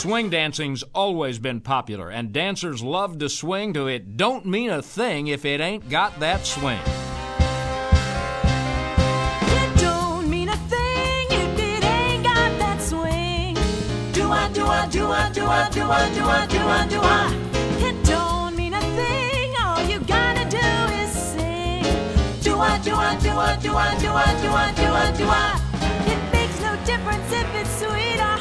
Swing dancing's always been popular, and dancers love to swing to It Don't Mean a Thing If It Ain't Got That Swing. It don't mean a thing if it ain't got that swing. Do-I, do-I, do-I, do-I, do-I, do-I, do-I, do-I. It don't mean a thing, all you gotta do is sing. Do-I, do-I, do-I, do-I, do-I, do-I, do-I, do-I. It makes no difference if it's sweet or